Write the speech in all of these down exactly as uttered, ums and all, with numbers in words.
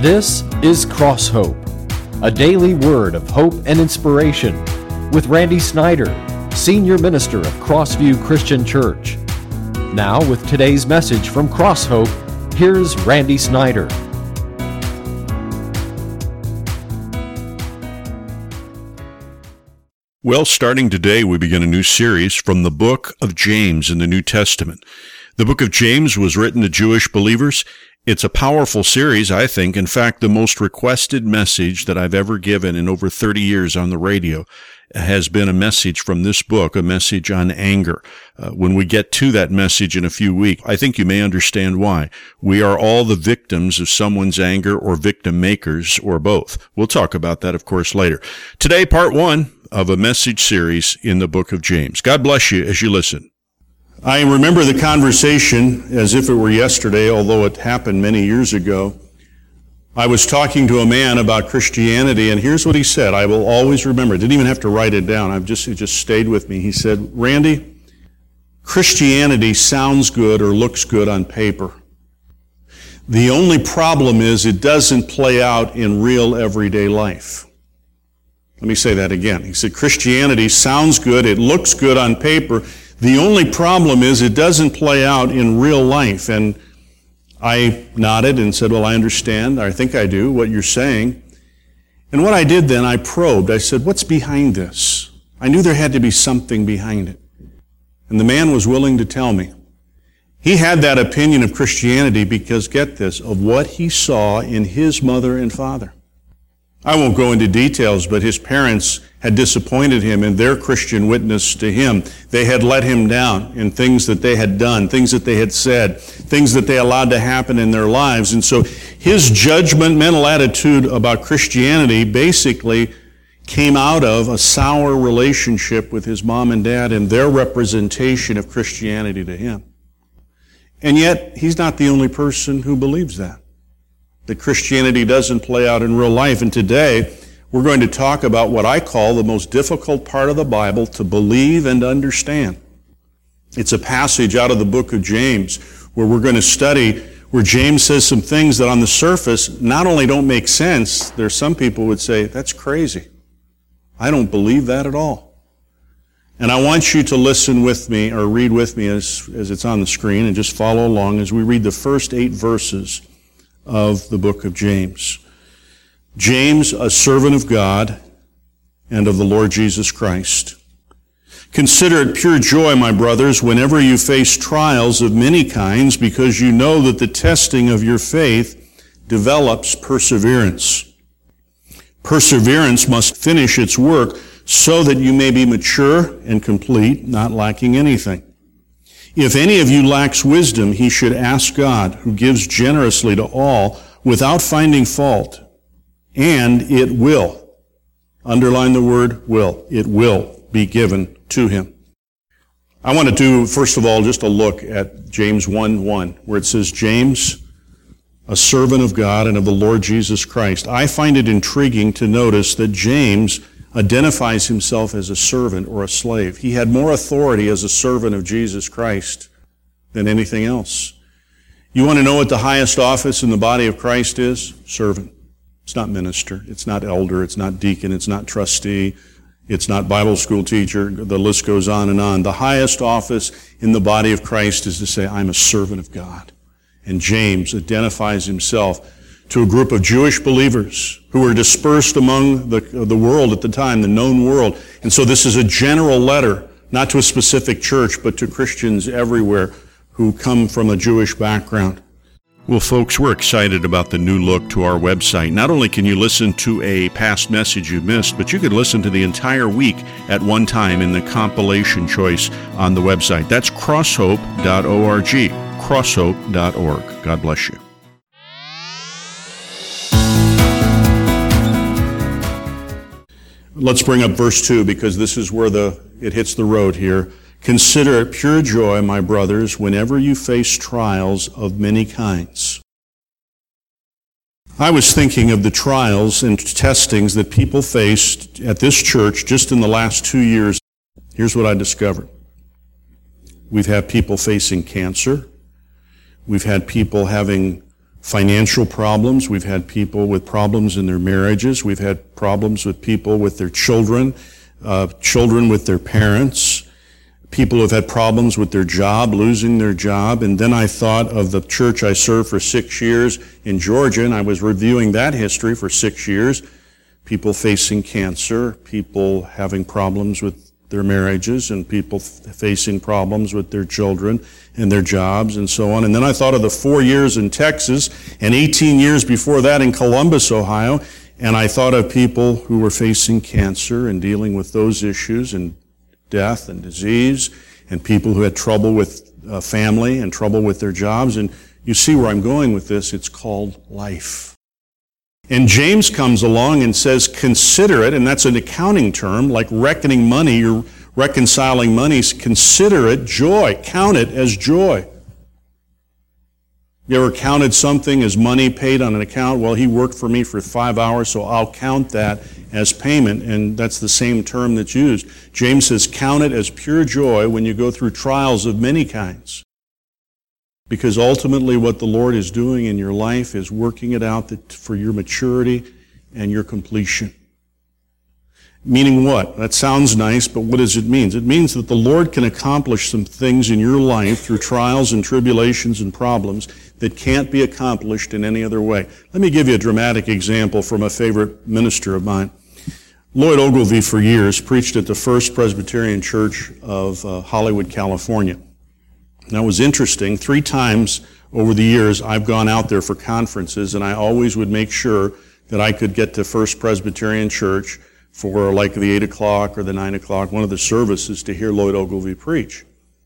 This is Cross Hope, a daily word of hope and inspiration with Randy Snyder, Senior Minister of Crossview Christian Church. Now with today's message from Cross Hope, here's Randy Snyder. Well, starting today, we begin a new series from the book of James in the New Testament. The book of James was written to Jewish believers. It's a powerful series, I think. In fact, the most requested message that I've ever given in over thirty years on the radio has been a message from this book, a message on anger. Uh, when we get to that message in a few weeks, I think you may understand why. We are all the victims of someone's anger, or victim makers, or both. We'll talk about that, of course, later. Today, part one of a message series in the book of James. God bless you as you listen. I remember the conversation as if it were yesterday, although it happened many years ago. I was talking to a man about Christianity, and here's what he said. I will always remember. I didn't even have to write it down. I've just, it just stayed with me. He said, Randy, Christianity sounds good or looks good on paper. The only problem is it doesn't play out in real everyday life. Let me say that again. He said, Christianity sounds good, it looks good on paper. The only problem is it doesn't play out in real life. And I nodded and said, well, I understand. I think I do what you're saying. And what I did then, I probed. I said, what's behind this? I knew there had to be something behind it. And the man was willing to tell me. He had that opinion of Christianity because, get this, of what he saw in his mother and father. I won't go into details, but his parents had disappointed him in their Christian witness to him. They had let him down in things that they had done, things that they had said, things that they allowed to happen in their lives. And so his judgmental attitude about Christianity basically came out of a sour relationship with his mom and dad and their representation of Christianity to him. And yet, he's not the only person who believes that. That Christianity doesn't play out in real life. And today, we're going to talk about what I call the most difficult part of the Bible to believe and understand. It's a passage out of the book of James where we're going to study where James says some things that on the surface not only don't make sense, there's some people would say, that's crazy. I don't believe that at all. And I want you to listen with me or read with me as, as it's on the screen and just follow along as we read the first eight verses of the book of James. James, a servant of God and of the Lord Jesus Christ. Consider it pure joy, my brothers, whenever you face trials of many kinds, because you know that the testing of your faith develops perseverance. Perseverance must finish its work so that you may be mature and complete, not lacking anything. If any of you lacks wisdom, he should ask God, who gives generously to all without finding fault, and it will, underline the word will, it will be given to him. I want to do, first of all, just a look at James one one, where it says, James, a servant of God and of the Lord Jesus Christ. I find it intriguing to notice that James identifies himself as a servant or a slave. He had more authority as a servant of Jesus Christ than anything else. You want to know what the highest office in the body of Christ is? Servant. It's not minister. It's not elder. It's not deacon. It's not trustee. It's not Bible school teacher. The list goes on and on. The highest office in the body of Christ is to say, I'm a servant of God. And James identifies himself to a group of Jewish believers who were dispersed among the, the world at the time, the known world. And so this is a general letter, not to a specific church, but to Christians everywhere who come from a Jewish background. Well, folks, we're excited about the new look to our website. Not only can you listen to a past message you missed, but you can listen to the entire week at one time in the compilation choice on the website. That's crosshope dot org, crosshope dot org. God bless you. Let's bring up verse two because this is where the it hits the road here. Consider it pure joy, my brothers, whenever you face trials of many kinds. I was thinking of the trials and testings that people faced at this church just in the last two years. Here's what I discovered. We've had people facing cancer. We've had people having financial problems. We've had people with problems in their marriages. We've had problems with people with their children, uh, children with their parents. People who've had problems with their job, losing their job. And then I thought of the church I served for six years in Georgia, and I was reviewing that history for six years. People facing cancer, people having problems with their marriages, and people f- facing problems with their children and their jobs and so on. And then I thought of the four years in Texas and eighteen years before that in Columbus, Ohio, and I thought of people who were facing cancer and dealing with those issues and death and disease, and people who had trouble with uh, family and trouble with their jobs. And you see where I'm going with this. It's called life. And James comes along and says, consider it, and that's an accounting term, like reckoning money, you're reconciling money, consider it joy, count it as joy. You ever counted something as money paid on an account? Well, he worked for me for five hours, so I'll count that as payment, and that's the same term that's used. James says, count it as pure joy when you go through trials of many kinds. Because ultimately what the Lord is doing in your life is working it out for your maturity and your completion. Meaning what? That sounds nice, but what does it mean? It means that the Lord can accomplish some things in your life through trials and tribulations and problems that can't be accomplished in any other way. Let me give you a dramatic example from a favorite minister of mine. Lloyd Ogilvie, for years, preached at the First Presbyterian Church of uh, Hollywood, California. Now, it was interesting. Three times over the years, I've gone out there for conferences, and I always would make sure that I could get to First Presbyterian Church for like the eight o'clock or the nine o'clock, one of the services, to hear Lloyd Ogilvie preach.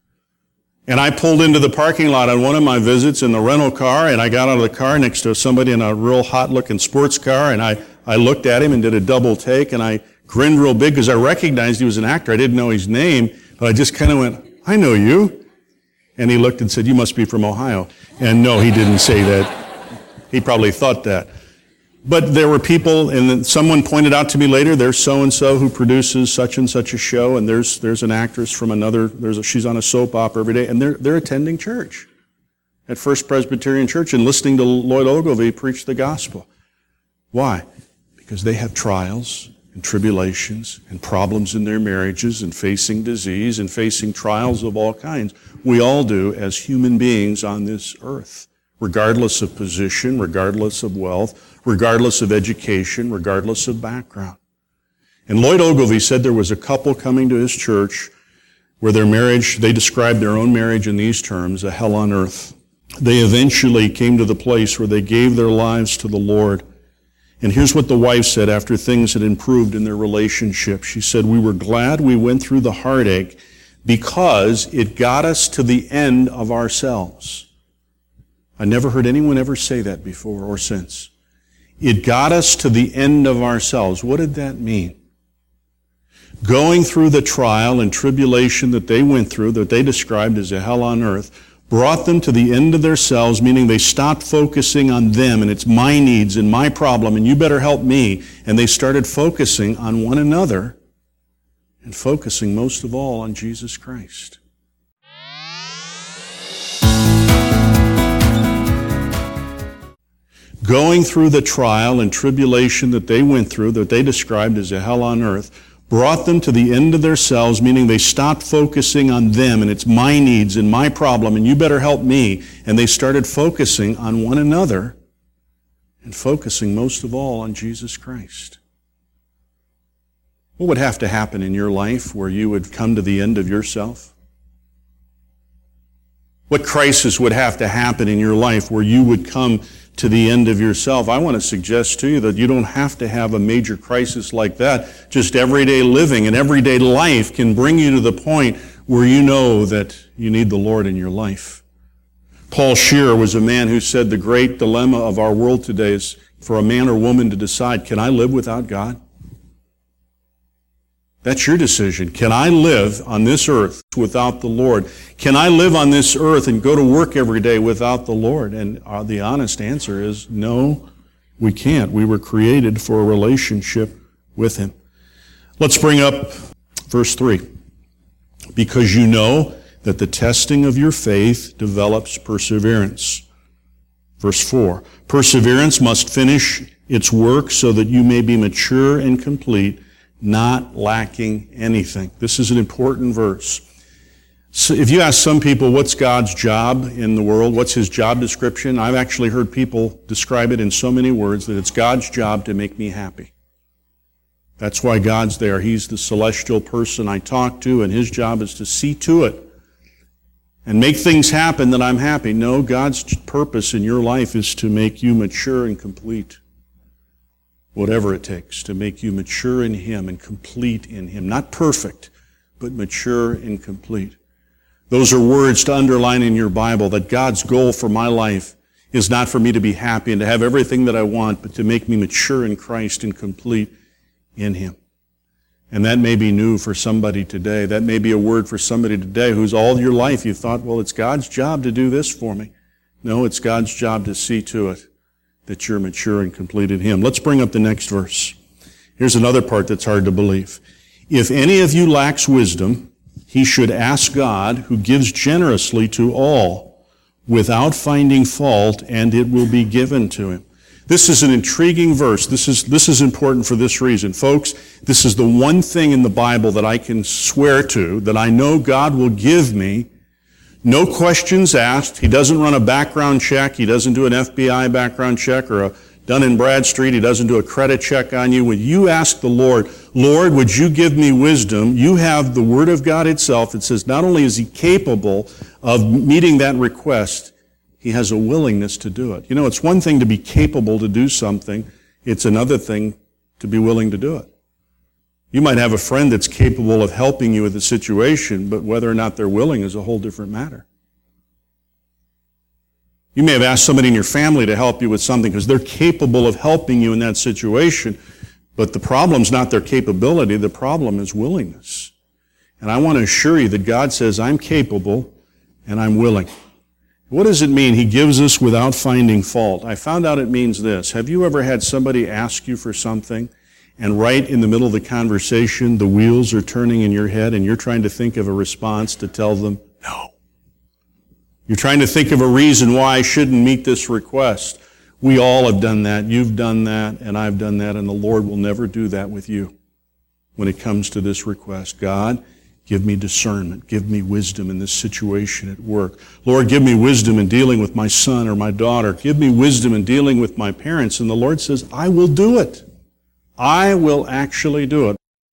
And I pulled into the parking lot on one of my visits in the rental car, and I got out of the car next to somebody in a real hot-looking sports car, and I, I looked at him and did a double take, and I grinned real big because I recognized he was an actor. I didn't know his name, but I just kind of went, I know you. And he looked and said, you must be from Ohio. And no, he didn't say that. He probably thought that. But there were people, and then someone pointed out to me later, there's so-and-so who produces such and such a show, and there's there's an actress from another, there's a, she's on a soap opera every day, and they're they're attending church at First Presbyterian Church and listening to Lloyd Ogilvie preach the gospel. Why? Because they have trials and tribulations and problems in their marriages and facing disease and facing trials of all kinds. We all do as human beings on this earth, regardless of position, regardless of wealth, regardless of education, regardless of background. And Lloyd Ogilvie said there was a couple coming to his church where their marriage, they described their own marriage in these terms, a hell on earth. They eventually came to the place where they gave their lives to the Lord. And here's what the wife said after things had improved in their relationship. She said, we were glad we went through the heartache because it got us to the end of ourselves. I never heard anyone ever say that before or since. It got us to the end of ourselves. What did that mean? Going through the trial and tribulation that they went through, that they described as a hell on earth, brought them to the end of themselves, meaning they stopped focusing on them and it's my needs and my problem and you better help me. And they started focusing on one another and focusing most of all on Jesus Christ. Going through the trial and tribulation that they went through, that they described as a hell on earth, brought them to the end of themselves, meaning they stopped focusing on them and it's my needs and my problem and you better help me. And they started focusing on one another and focusing most of all on Jesus Christ. What would have to happen in your life where you would come to the end of yourself? What crisis would have to happen in your life where you would come to the end of yourself? I want to suggest to you that you don't have to have a major crisis like that. Just everyday living and everyday life can bring you to the point where you know that you need the Lord in your life. Paul Scheer was a man who said the great dilemma of our world today is for a man or woman to decide, can I live without God? That's your decision. Can I live on this earth without the Lord? Can I live on this earth and go to work every day without the Lord? And uh, the honest answer is no, we can't. We were created for a relationship with Him. Let's bring up verse three. Because you know that the testing of your faith develops perseverance. Verse four, perseverance must finish its work so that you may be mature and complete, not lacking anything. This is an important verse. So if you ask some people, what's God's job in the world? What's His job description? I've actually heard people describe it in so many words that it's God's job to make me happy. That's why God's there. He's the celestial person I talk to, and His job is to see to it and make things happen that I'm happy. No, God's purpose in your life is to make you mature and complete. Whatever it takes to make you mature in Him and complete in Him. Not perfect, but mature and complete. Those are words to underline in your Bible, that God's goal for my life is not for me to be happy and to have everything that I want, but to make me mature in Christ and complete in Him. And that may be new for somebody today. That may be a word for somebody today who's all your life you thought, well, it's God's job to do this for me. No, it's God's job to see to it that you're mature and complete in Him. Let's bring up the next verse. Here's another part that's hard to believe. If any of you lacks wisdom, he should ask God, who gives generously to all, without finding fault, and it will be given to him. This is an intriguing verse. This is, this is important for this reason. Folks, this is the one thing in the Bible that I can swear to, that I know God will give me. No questions asked. He doesn't run a background check. He doesn't do an F B I background check or a Dun and Bradstreet. He doesn't do a credit check on you. When you ask the Lord, Lord, would you give me wisdom? You have the Word of God itself. It says not only is He capable of meeting that request, He has a willingness to do it. You know, it's one thing to be capable to do something. It's another thing to be willing to do it. You might have a friend that's capable of helping you with a situation, but whether or not they're willing is a whole different matter. You may have asked somebody in your family to help you with something because they're capable of helping you in that situation, but the problem's not their capability, the problem is willingness. And I want to assure you that God says, I'm capable and I'm willing. What does it mean? He gives us without finding fault. I found out it means this. Have you ever had somebody ask you for something, and right in the middle of the conversation, the wheels are turning in your head and you're trying to think of a response to tell them no? You're trying to think of a reason why I shouldn't meet this request. We all have done that. You've done that, and I've done that, and the Lord will never do that with you when it comes to this request. God, give me discernment. Give me wisdom in this situation at work. Lord, give me wisdom in dealing with my son or my daughter. Give me wisdom in dealing with my parents. And the Lord says, I will do it. I will actually do it.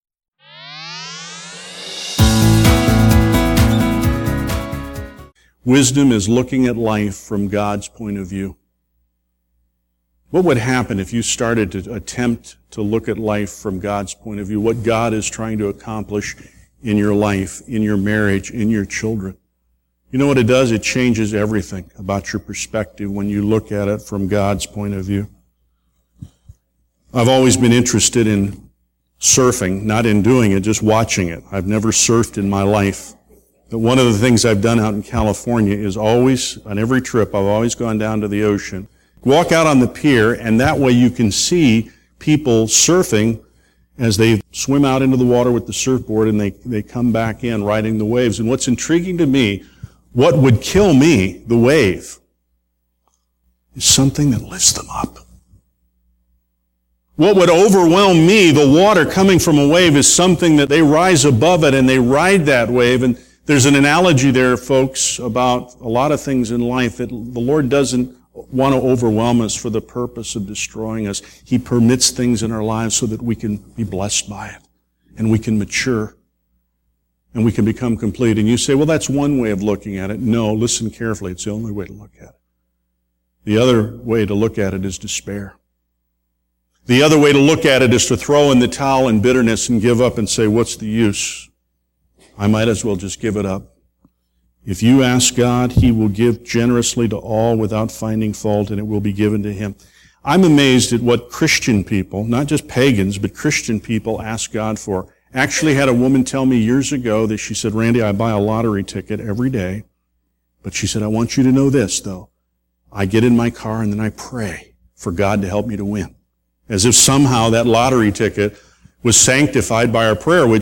Wisdom is looking at life from God's point of view. What would happen if you started to attempt to look at life from God's point of view, what God is trying to accomplish in your life, in your marriage, in your children? You know what it does? It changes everything about your perspective when you look at it from God's point of view. I've always been interested in surfing, not in doing it, just watching it. I've never surfed in my life. But one of the things I've done out in California is always, on every trip, I've always gone down to the ocean, walk out on the pier, and that way you can see people surfing as they swim out into the water with the surfboard and they, they come back in riding the waves. And what's intriguing to me, what would kill me, the wave, is something that lifts them up. What would overwhelm me, the water coming from a wave, is something that they rise above it and they ride that wave. And there's an analogy there, folks, about a lot of things in life that the Lord doesn't want to overwhelm us for the purpose of destroying us. He permits things in our lives so that we can be blessed by it and we can mature and we can become complete. And you say, well, that's one way of looking at it. No, listen carefully. It's the only way to look at it. The other way to look at it is despair. The other way to look at it is to throw in the towel in bitterness and give up and say, what's the use? I might as well just give it up. If you ask God, He will give generously to all without finding fault, and it will be given to Him. I'm amazed at what Christian people, not just pagans, but Christian people ask God for. Actually had a woman tell me years ago that she said, Randy, I buy a lottery ticket every day, but she said, I want you to know this, though. I get in my car and then I pray for God to help me to win. As if somehow that lottery ticket was sanctified by our prayer, which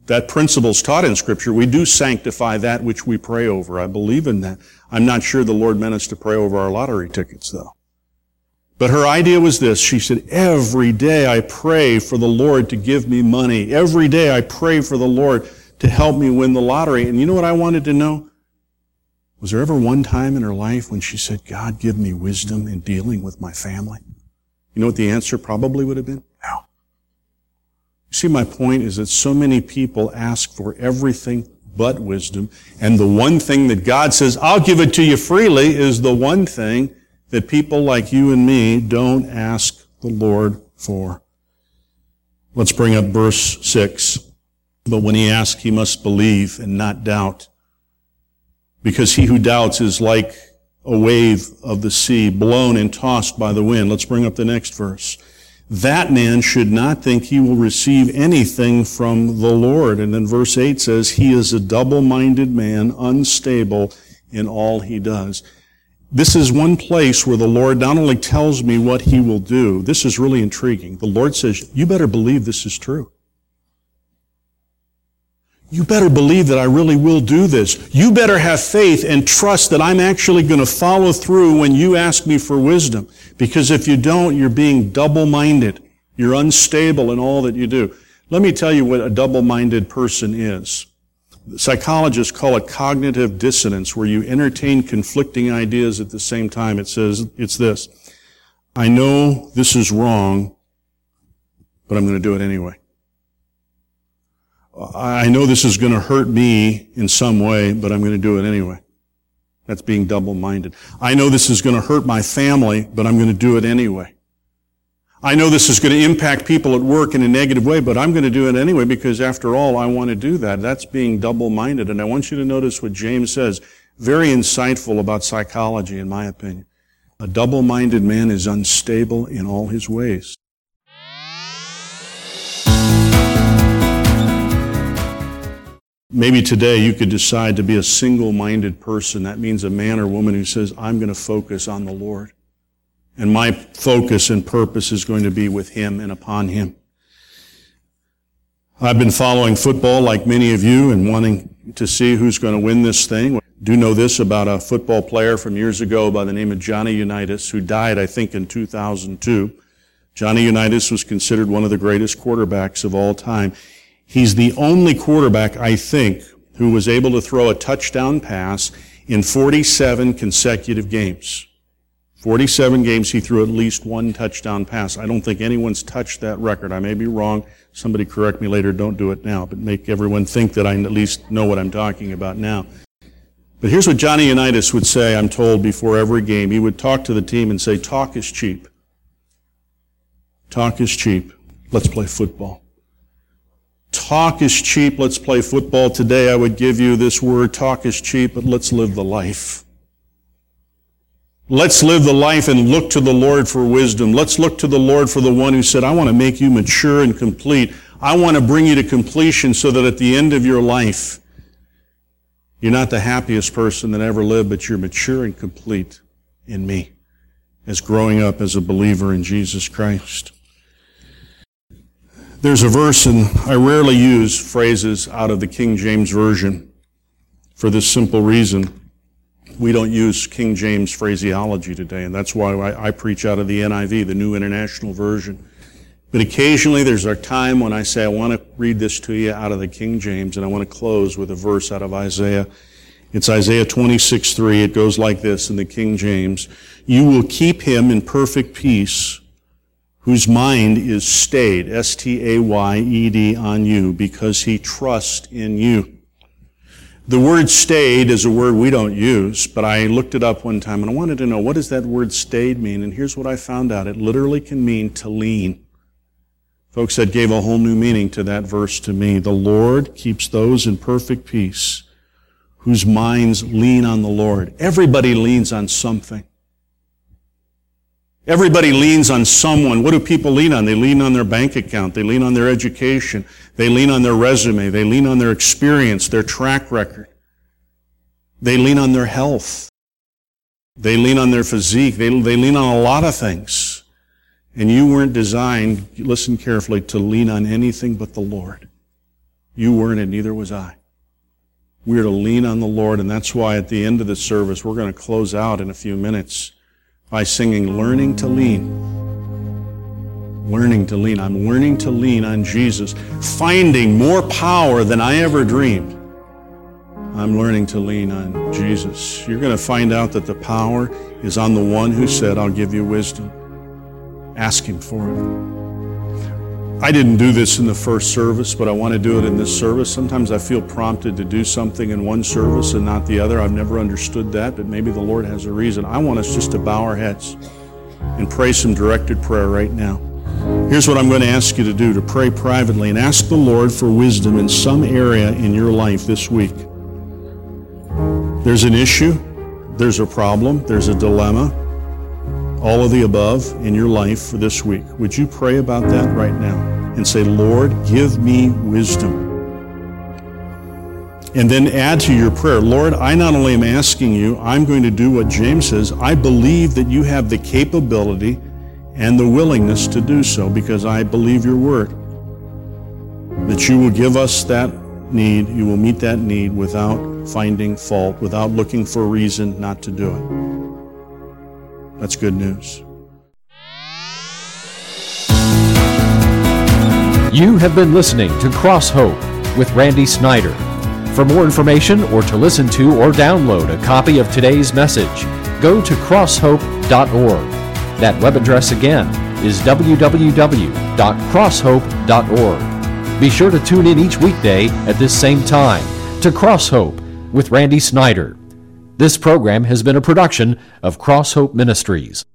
That principle is taught in Scripture. We do sanctify that which we pray over. I believe in that. I'm not sure the Lord meant us to pray over our lottery tickets, though. But her idea was this. She said, every day I pray for the Lord to give me money. Every day I pray for the Lord to help me win the lottery. And you know what I wanted to know? Was there ever one time in her life when she said, God, give me wisdom in dealing with my family? You know what the answer probably would have been? No. You see, my point is that so many people ask for everything but wisdom, and the one thing that God says, I'll give it to you freely, is the one thing that people like you and me don't ask the Lord for. Let's bring up verse six. But when he asks, he must believe and not doubt, because he who doubts is like a wave of the sea, blown and tossed by the wind. Let's bring up the next verse. That man should not think he will receive anything from the Lord. And then verse eight says, he is a double-minded man, unstable in all he does. This is one place where the Lord not only tells me what he will do, this is really intriguing. The Lord says, you better believe this is true. You better believe that I really will do this. You better have faith and trust that I'm actually going to follow through when you ask me for wisdom. Because if you don't, you're being double-minded. You're unstable in all that you do. Let me tell you what a double-minded person is. Psychologists call it cognitive dissonance, where you entertain conflicting ideas at the same time. It says, it's this. I know this is wrong, but I'm going to do it anyway. I know this is going to hurt me in some way, but I'm going to do it anyway. That's being double-minded. I know this is going to hurt my family, but I'm going to do it anyway. I know this is going to impact people at work in a negative way, but I'm going to do it anyway because, after all, I want to do that. That's being double-minded. And I want you to notice what James says. Very insightful about psychology, in my opinion. A double-minded man is unstable in all his ways. Maybe today you could decide to be a single-minded person. That means a man or woman who says, I'm going to focus on the Lord. And my focus and purpose is going to be with Him and upon Him. I've been following football like many of you and wanting to see who's going to win this thing. I do know this about a football player from years ago by the name of Johnny Unitas, who died, I think, in two thousand two. Johnny Unitas was considered one of the greatest quarterbacks of all time. He's the only quarterback, I think, who was able to throw a touchdown pass in forty-seven consecutive games. forty-seven games, he threw at least one touchdown pass. I don't think anyone's touched that record. I may be wrong. Somebody correct me later. Don't do it now, but make everyone think that I at least know what I'm talking about now. But here's what Johnny Unitas would say, I'm told, before every game. He would talk to the team and say, talk is cheap. Talk is cheap. Let's play football. Talk is cheap, let's play football. Today I would give you this word, talk is cheap, but let's live the life. Let's live the life and look to the Lord for wisdom. Let's look to the Lord for the one who said, I want to make you mature and complete. I want to bring you to completion so that at the end of your life, you're not the happiest person that ever lived, but you're mature and complete in me as growing up as a believer in Jesus Christ. There's a verse, and I rarely use phrases out of the King James Version for this simple reason. We don't use King James phraseology today, and that's why I, I preach out of the N I V, the New International Version. But occasionally there's a time when I say, I want to read this to you out of the King James, and I want to close with a verse out of Isaiah. It's Isaiah twenty-six three. It goes like this in the King James. You will keep him in perfect peace, whose mind is stayed, S T A Y E D, on you, because he trusts in you. The word stayed is a word we don't use, but I looked it up one time and I wanted to know, what does that word stayed mean? And here's what I found out. It literally can mean to lean. Folks, that gave a whole new meaning to that verse to me. The Lord keeps those in perfect peace whose minds lean on the Lord. Everybody leans on something. Everybody leans on someone. What do people lean on? They lean on their bank account. They lean on their education. They lean on their resume. They lean on their experience, their track record. They lean on their health. They lean on their physique. They, they lean on a lot of things. And you weren't designed, listen carefully, to lean on anything but the Lord. You weren't, and neither was I. We are to lean on the Lord, and that's why at the end of the service, we're going to close out in a few minutes by singing, Learning to Lean. Learning to lean. I'm learning to lean on Jesus, finding more power than I ever dreamed. I'm learning to lean on Jesus. You're going to find out that the power is on the one who said, I'll give you wisdom. Ask him for it. I didn't do this in the first service, but I want to do it in this service. Sometimes I feel prompted to do something in one service and not the other. I've never understood that, but maybe the Lord has a reason. I want us just to bow our heads and pray some directed prayer right now. Here's what I'm going to ask you to do, to pray privately and ask the Lord for wisdom in some area in your life this week. There's an issue, there's a problem, there's a dilemma, all of the above in your life for this week. Would you pray about that right now and say, Lord, give me wisdom? And then add to your prayer, Lord, I not only am asking you, I'm going to do what James says. I believe that you have the capability and the willingness to do so, because I believe your word, that you will give us that need, you will meet that need without finding fault, without looking for a reason not to do it. That's good news. You have been listening to Cross Hope with Randy Snyder. For more information or to listen to or download a copy of today's message, go to cross hope dot org. That web address again is w w w dot cross hope dot org. Be sure to tune in each weekday at this same time to Cross Hope with Randy Snyder. This program has been a production of Cross Hope Ministries.